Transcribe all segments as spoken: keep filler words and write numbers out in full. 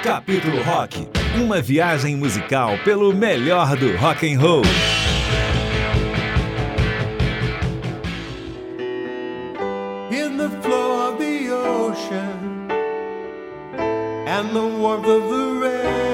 Capítulo Rock, uma viagem musical pelo melhor do rock and roll. In the flow of the ocean and the warmth of the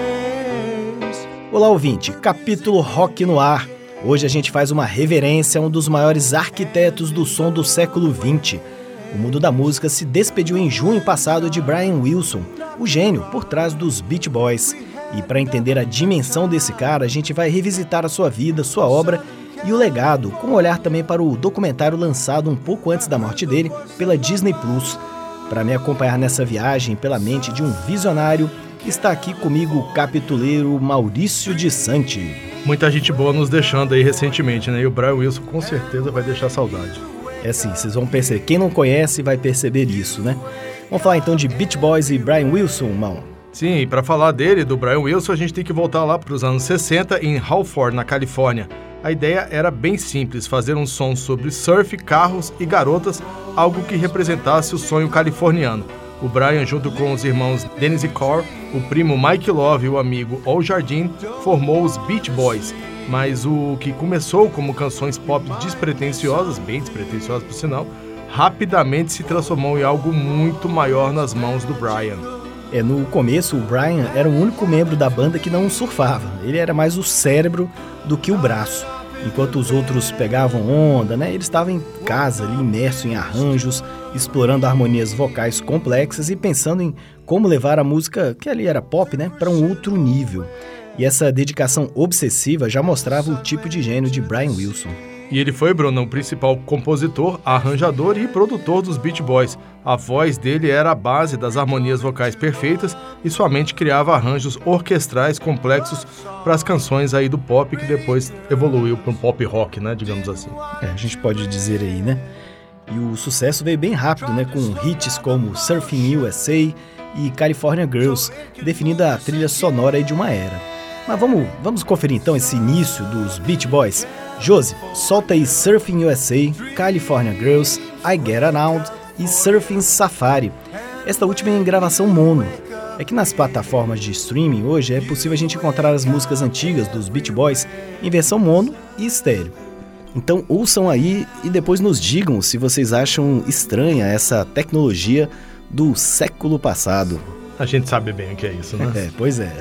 rays. Olá, ouvinte, Capítulo Rock no ar. Hoje a gente faz uma reverência a um dos maiores arquitetos do som do século vinte. O mundo da música se despediu em junho passado de Brian Wilson, o gênio por trás dos Beach Boys. E para entender a dimensão desse cara, a gente vai revisitar a sua vida, sua obra e o legado, com um olhar também para o documentário lançado um pouco antes da morte dele pela Disney Plus. Para me acompanhar nessa viagem pela mente de um visionário, está aqui comigo o capituleiro Maurício de Santi. Muita gente boa nos deixando aí recentemente, né? E o Brian Wilson com certeza vai deixar saudade. É sim, vocês vão perceber. Quem não conhece vai perceber isso, né? Vamos falar então de Beach Boys e Brian Wilson, Mal. Sim, e para falar dele, do Brian Wilson, a gente tem que voltar lá para os anos sessenta em Halford, na Califórnia. A ideia era bem simples, fazer um som sobre surf, carros e garotas, algo que representasse o sonho californiano. O Brian, junto com os irmãos Dennis e Cor, o primo Mike Love e o amigo Al Jardine, formou os Beach Boys. Mas o que começou como canções pop despretensiosas, bem despretensiosas por sinal, rapidamente se transformou em algo muito maior nas mãos do Brian. É, no começo, o Brian era o único membro da banda que não surfava. Ele era mais o cérebro do que o braço. Enquanto os outros pegavam onda, né, ele estava em casa, ali, imerso em arranjos, explorando harmonias vocais complexas e pensando em como levar a música, que ali era pop, né, para um outro nível. E essa dedicação obsessiva já mostrava o tipo de gênio de Brian Wilson. E ele foi, Bruno, o principal compositor, arranjador e produtor dos Beach Boys. A voz dele era a base das harmonias vocais perfeitas e sua mente criava arranjos orquestrais complexos para as canções aí do pop, que depois evoluiu para um pop rock, né, digamos assim. É, a gente pode dizer aí, né? E o sucesso veio bem rápido, né, com hits como Surfing U S A e California Girls, definindo a trilha sonora aí de uma era. Mas vamos, vamos conferir então esse início dos Beach Boys. Josi, solta aí Surfing U S A, California Girls, I Get Around e Surfing Safari. Esta última é em gravação mono. É que nas plataformas de streaming hoje é possível a gente encontrar as músicas antigas dos Beach Boys em versão mono e estéreo. Então ouçam aí e depois nos digam se vocês acham estranha essa tecnologia do século passado. A gente sabe bem o que é isso, né? É, pois é.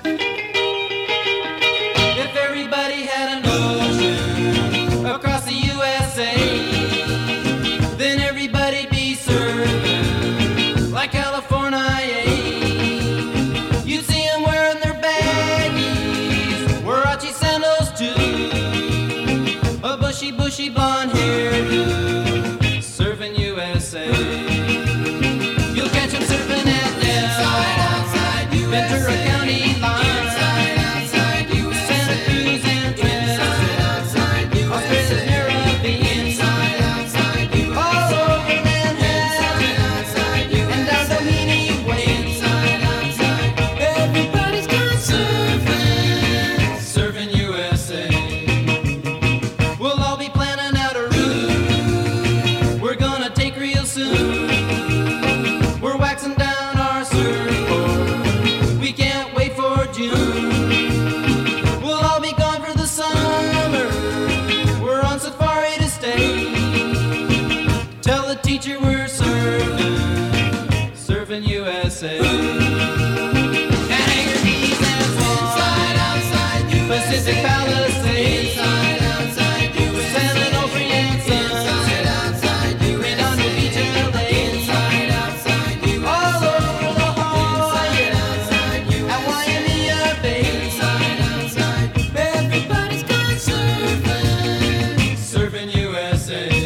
Bushy blonde hairdo, surfing U S A. You'll catch him surfing at Del, Ventura County line, inside, outside, U S A. Santa Cruz and Twin, Australia's Caribbean, inside, outside, U S A. All over Manhattan, outside, U S A. And down Doheny Way, inside, outside, everybody's gone surfing, surfing U S A. Pacific Palisades, inside, outside, U S A. San Onofre, inside, outside, U S A. Redondo Beach, L A, inside, outside, U S A. All over La Jolla, inside, outside, U S A. At Waimea Bay, inside, outside, everybody's gone surfing, surfing U S A.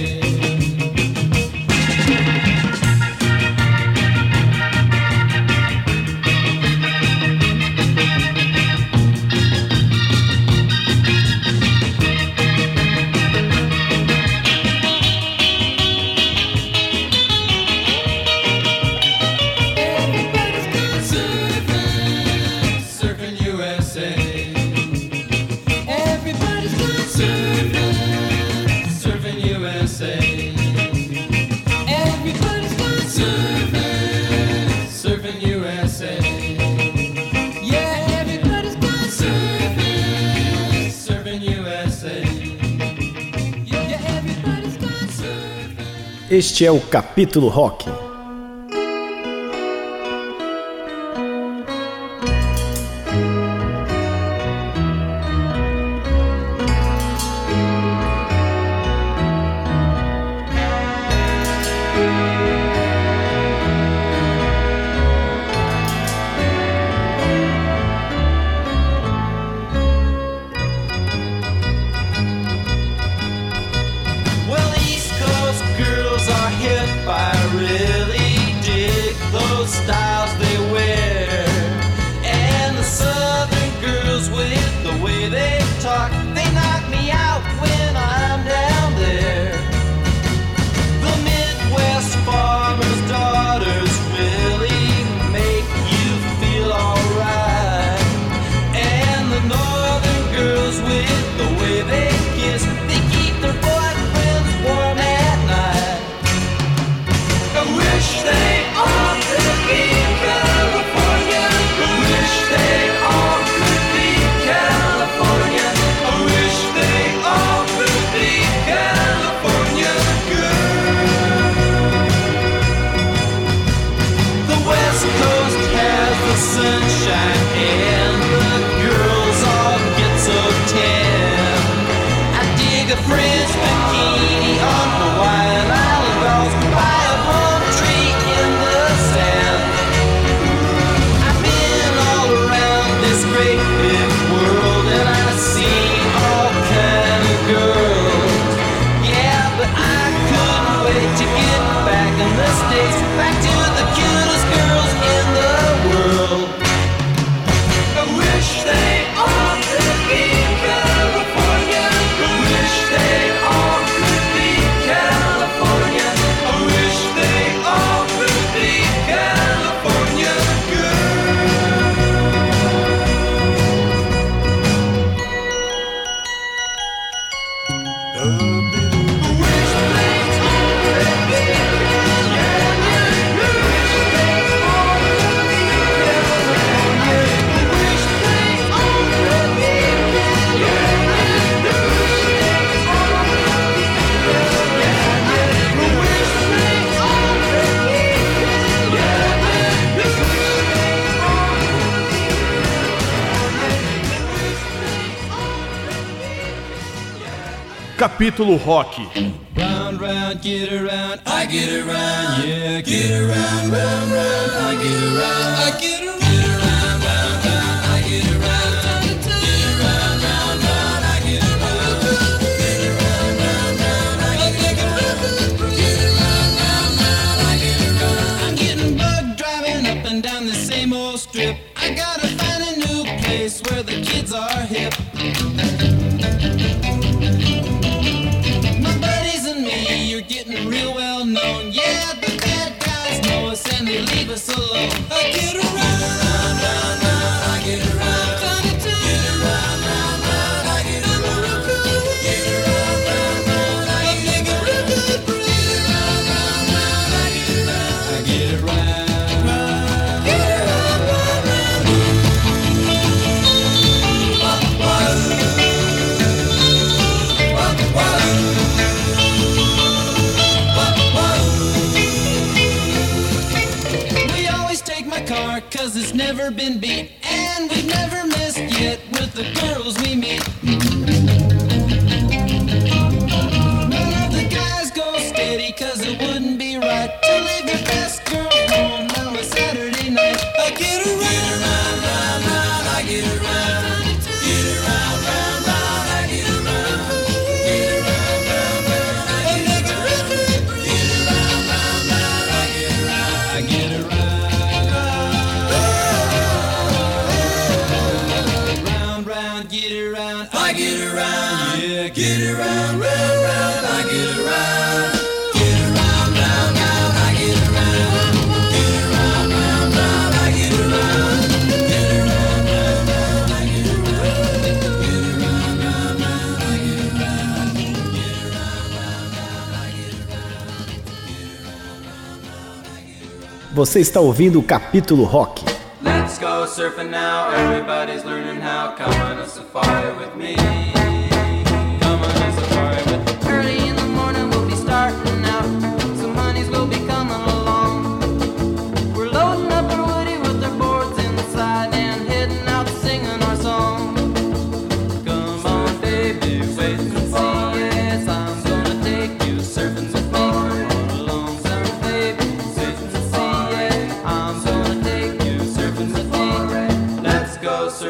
Everybody's gone surfing, surfing U S A. Este é o Capítulo Rock. Well, East Coast girls are hip. I really dig those styles they wear. And the Southern girls with the way they talk, they knock me out when I'm down there. The Midwest farmers' daughters really make you feel alright. And the Northern girls with the way they kiss, they keep their boyfriends warm at night. I wish they all could be California. I wish they all could be California. I wish they all could be California girls. The West Coast has the sunshine and the girls all get so tan. I dig a French bikini on Hawaiian Island girls by a palm tree in the sand. I've been all around this great big world and I've seen all kind of girls. Yeah, but I couldn't wait to get back in the States, back to the cutest girls in the world. I wish they all could be California. I wish they all could be California. I wish they all could be California girls. I wish they all could be California. I wish they all could be California. I wish they all could be California. I wish they all could be California. I wish they all could be Capítulo Rock. Round, round, get around, I get around, yeah, get around, round, round, I get around, I get around, get around, round, round, I get around, get around, round, round, I get around, get around, round, round, I get around, get around, round, round, I get around. I'm getting bugged driving up and down the same old strip. I gotta find a new place where the kids are hip. My buddies and me, you're getting real well known. Yeah, the bad guys know us and they leave us alone. I get around, round, round, round, I get around. Get around, round, round, I get around. Get around, round, round, I get around. Get around, round, round, I get around. I get around. Get around, round, round. Wah, wah. We always take my car cause it's never been beat, and we've never missed yet with the girls we meet. None of the guys go steady cause it wouldn't be right to leave your best girl home on a Saturday night. I get around, round, round, round, I get around. Get around, round, round, I get around. Get around, round, round, I get around. Get around, round, round, I get around. I get around. Round, round, get around. I get around. Yeah, get around, round, round, I get around. Get around, round, round, I get around. Get around, round, round, I get around. Get around, round, round, I get around. Get around, round, round, I get around. Get around, round, round, I get around. Você está ouvindo o Capítulo Rock. Let's go surfing now, everybody's learning how. Come on a safari with me. Come on a safari with me. Early in the morning we'll be starting out. Some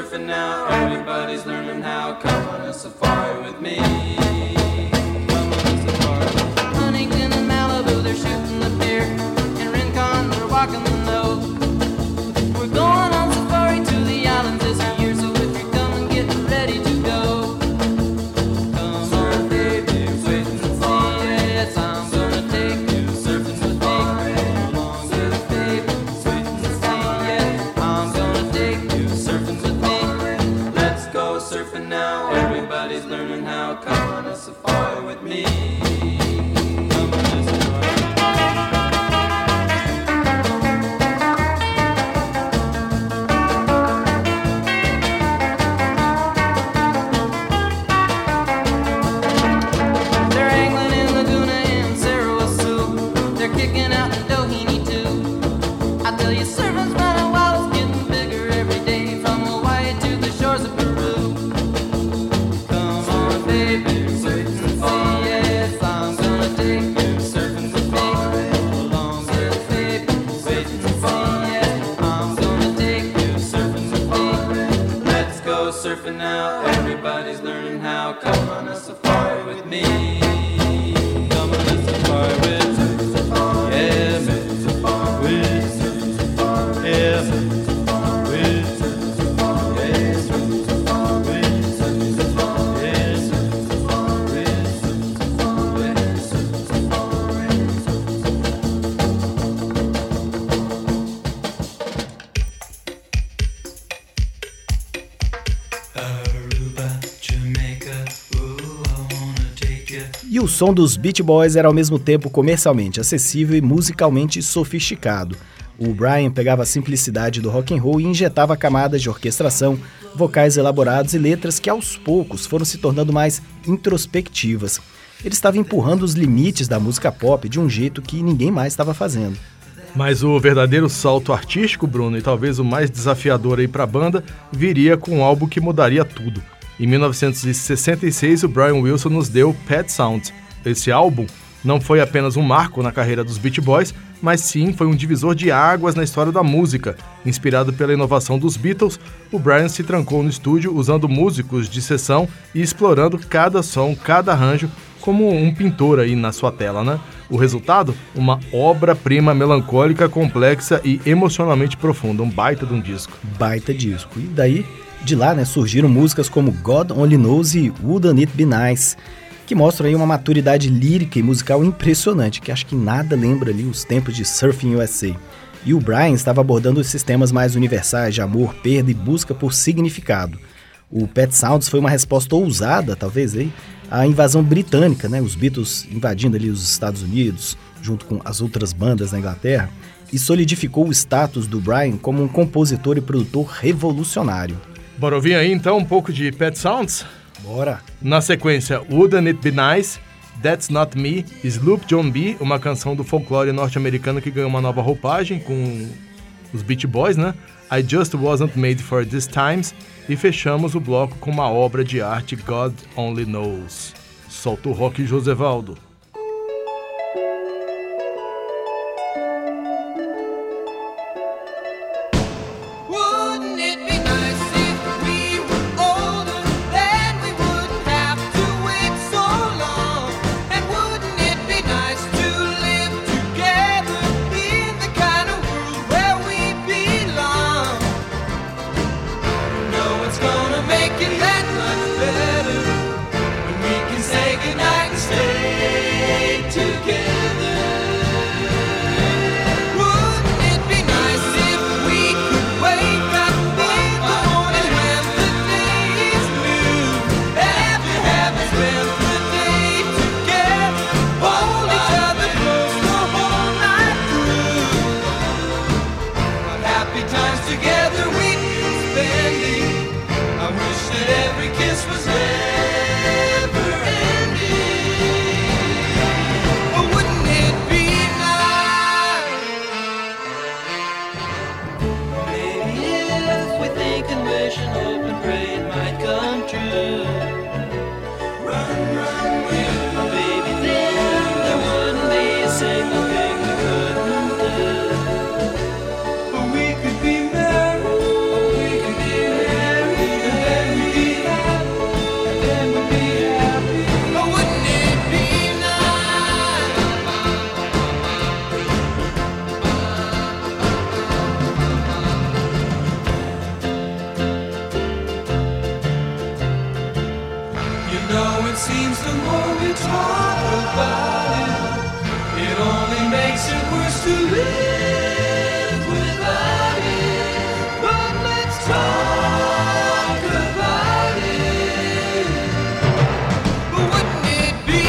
surfing now. Everybody's learning how. Come on a safari with me. Come on a safari. Huntington and Malibu, they're shooting the deer. In Rincon, they're walking the nose. We're going on safari to the islands this year, so if you're coming, get ready to go. Come on, baby, wait and see. Yes, I'm gonna take you surfing with me. Come on, little baby, wait and see. Yes, I'm gonna take you surfing with me. Let's go surfing now. Everybody's learning how. Come on a safari with me. Come on a safari. They're angling in Laguna and Sarasoo. They're kicking out in Doheny too. I tell you, surfing's running wild, it's getting bigger every day, from Hawaii to the shores of Peru. Come on, baby, wait and see. Yes, I'm gonna take you surfing with me. Come along, little baby, wait and see. Yes, I'm gonna take you surfing with me. Let's go surfing now. Everybody's learning how. Come on a safari with me. Come on a safari with me. Yeah, me. With me. Yeah, me. With me. Yes, me. E o som dos Beach Boys era ao mesmo tempo comercialmente acessível e musicalmente sofisticado. O Brian pegava a simplicidade do rock and roll e injetava camadas de orquestração, vocais elaborados e letras que aos poucos foram se tornando mais introspectivas. Ele estava empurrando os limites da música pop de um jeito que ninguém mais estava fazendo. Mas o verdadeiro salto artístico, Bruno, e talvez o mais desafiador aí para a banda, viria com um álbum que mudaria tudo. Em mil novecentos e sessenta e seis, o Brian Wilson nos deu Pet Sounds. Esse álbum não foi apenas um marco na carreira dos Beach Boys, mas sim foi um divisor de águas na história da música. Inspirado pela inovação dos Beatles, o Brian se trancou no estúdio usando músicos de sessão e explorando cada som, cada arranjo, como um pintor aí na sua tela, né? O resultado? Uma obra-prima melancólica, complexa e emocionalmente profunda. Um baita de um disco. Baita disco. E daí, de lá, né, surgiram músicas como God Only Knows e Wouldn't It Be Nice, que mostram aí uma maturidade lírica e musical impressionante, que acho que nada lembra ali os tempos de Surfing U S A. E o Brian estava abordando esses temas mais universais de amor, perda e busca por significado. O Pet Sounds foi uma resposta ousada, talvez, aí, à invasão britânica, né? Os Beatles invadindo ali os Estados Unidos, junto com as outras bandas na Inglaterra, e solidificou o status do Brian como um compositor e produtor revolucionário. Bora ouvir aí então um pouco de Pet Sounds? Bora! Na sequência, Wouldn't It Be Nice, That's Not Me, Sloop John B, uma canção do folclore norte-americano que ganhou uma nova roupagem com os Beach Boys, né? I Just Wasn't Made For These Times, e fechamos o bloco com uma obra de arte, God Only Knows. Solta o rock, Josevaldo. We could be married, we could be married. seems the more we talk about it, it only makes it worse to live without it. But let's talk about it. But wouldn't it be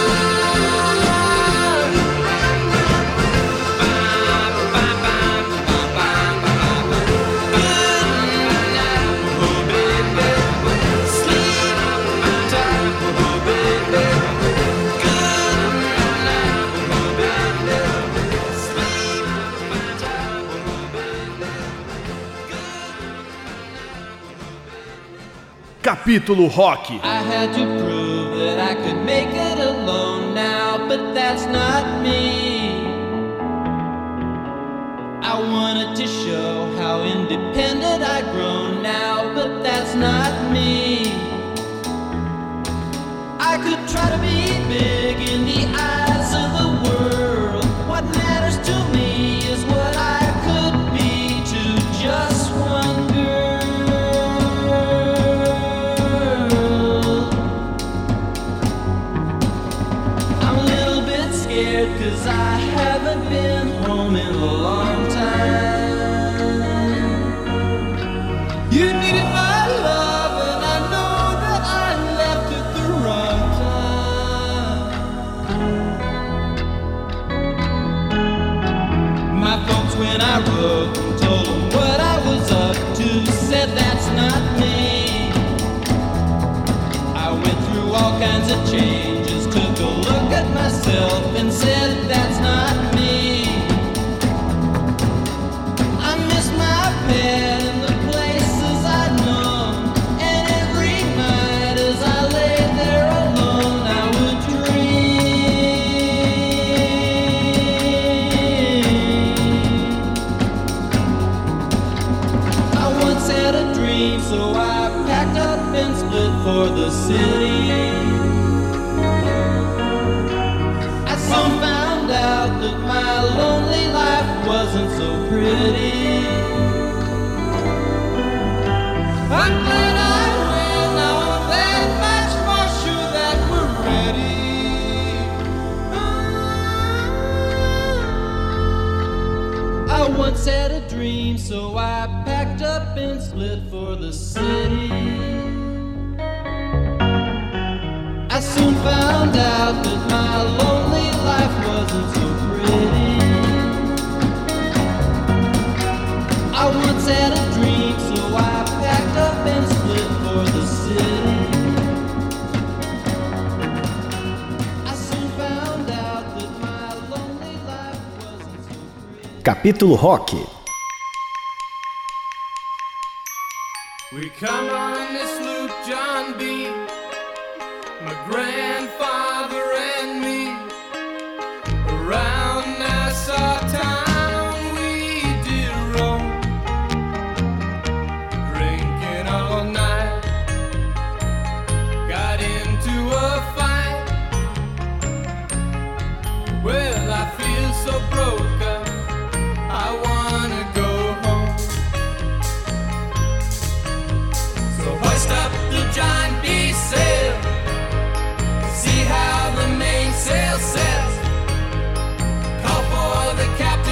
Capítulo Rock. I had to prove that I could make it alone now, but that's not me. I wanted to show how independent I've grown now, but that's not me. I could try to be big in the eyes of the world. What matters to me is what I could be to just one girl. Cause I haven't been home in a long time. You needed my love and I know that I left at the wrong time. My folks when I wrote and told them what I was up to said that's not me. I went through all kinds of changes, took a look at myself and said that's not me. I miss my pet and the places I'd known, and every night as I lay there alone I would dream. I once had a dream, so I packed up and split for the city. Soon found out that my lonely life wasn't so pretty. I'm glad I went, now I'm that much more sure that we're ready. I once had a dream, so I packed up and split for the city. I soon found out that my lonely life wasn't so pretty. I once had a dream, so I packed up and split for the city. I soon found out that my lonely life wasn't so pretty. Capítulo Rock. We come on this loop, John B., my grandfather and me, around Nassau town we did roam, drinking all night, got into a fight. Well, I feel so broken, I wanna go home. So hoist up the John B. sail, see how the mainsail sets. Call for the captain.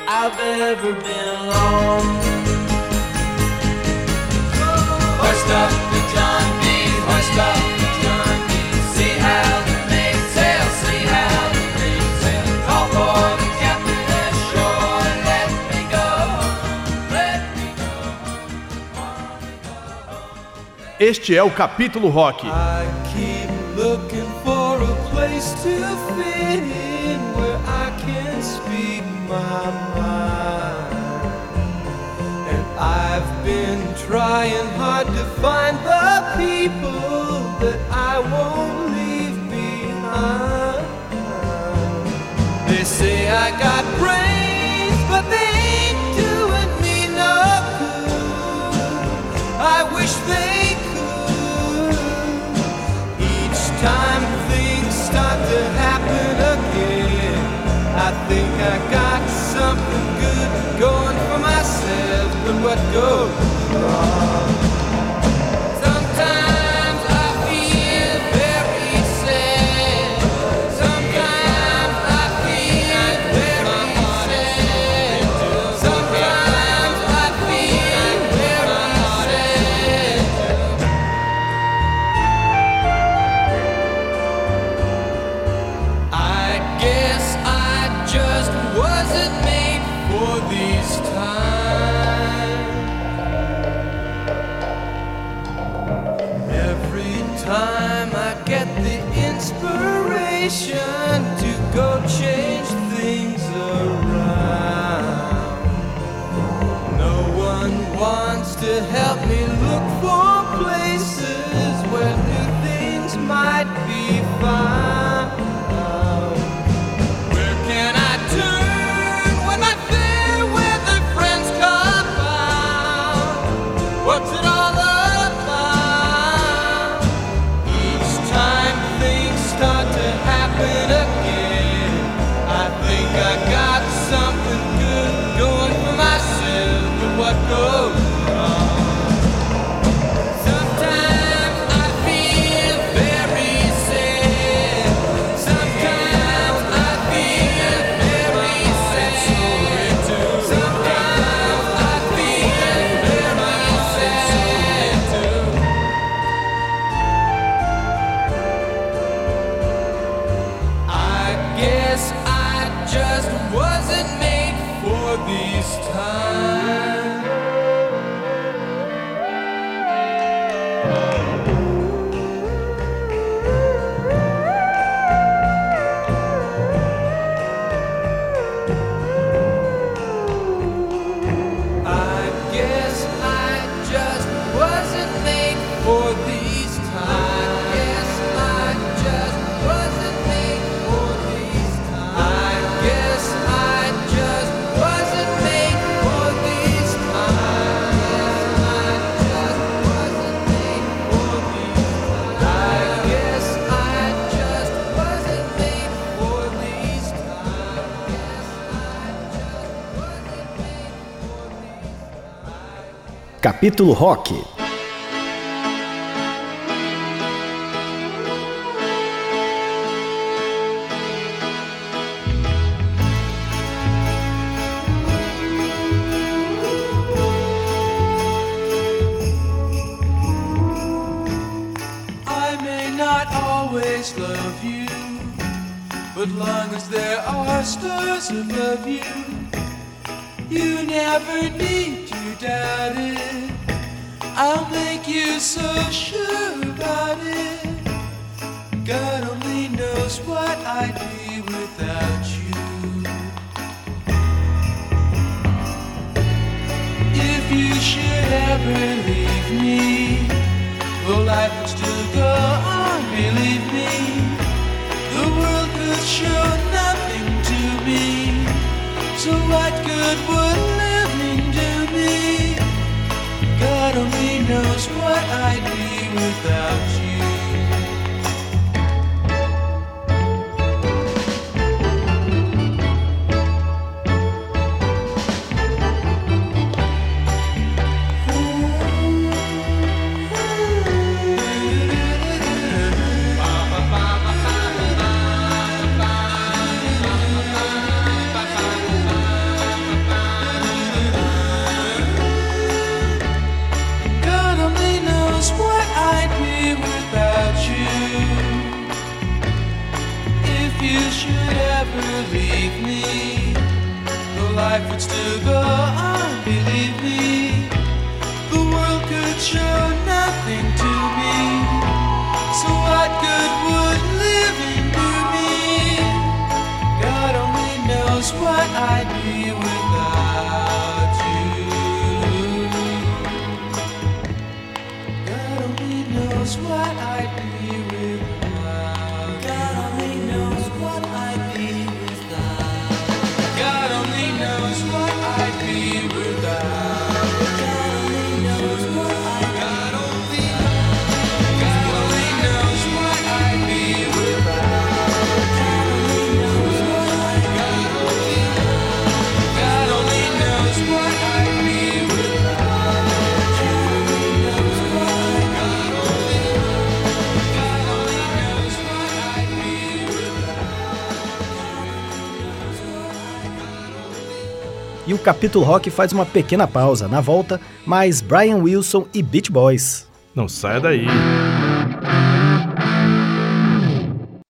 I've ever been on. Hoist up the John B, hoist up the John B. See how the main sail, see how the main sail. Call for the captain ashore, let me go, let me go, want me go. Este é o Capítulo Rock. I keep looking for a place to fit in where I can speak my mind. And I've been trying hard to find the people that I won't leave behind. They say I got brains, but they ain't doing me no good. I wish they could. Each time things start to happen again, I think I got something good going for myself, but what goes wrong? Sometimes I feel very sad. Sometimes I feel very sad. Sometimes I feel very sad. I guess I just wasn't made for these times. Every time I get the inspiration to go change things around, no one wants to help me look for places where new things might be found. Where can I turn when my fair weather friends come out? What's it all about? Each time things start to happen again, I think I got something good going for myself, but what goes wrong? Sometimes I feel very sad. Sometimes I feel very sad. Sometimes I feel very sad too. I guess I just wasn't made for these times. I guess I just wasn't made for these times. I guess I just wasn't made for these times. I guess I just wasn't made for these times. I just wasn't made for these times. I guess I just wasn't made for these times. Capítulo Rock. I may not always love you, but long as there are stars above you, you never need to doubt it. I'll make you so sure about it. God only knows what I'd be without you. If you should ever leave me, well, life would still go on, believe me. The world could show nothing to me, so what good would living do me? God only knows what I'd be without you. life would still go on, believe me. The world could show nothing to me. So what good would living do me? God only knows what I'd be without you. God only knows what I'd be without. God only knows what I'd be without. God only knows what I'd be without. God only knows what I'd be. God only, God only knows what I'd be without. God only knows what I'd be. God only, God only knows what I'd be without. God only knows what I'd be. God only, God only knows what I'd be without. E o capítulo rock faz uma pequena pausa. Na volta, mais Brian Wilson e Beach Boys. Não saia daí.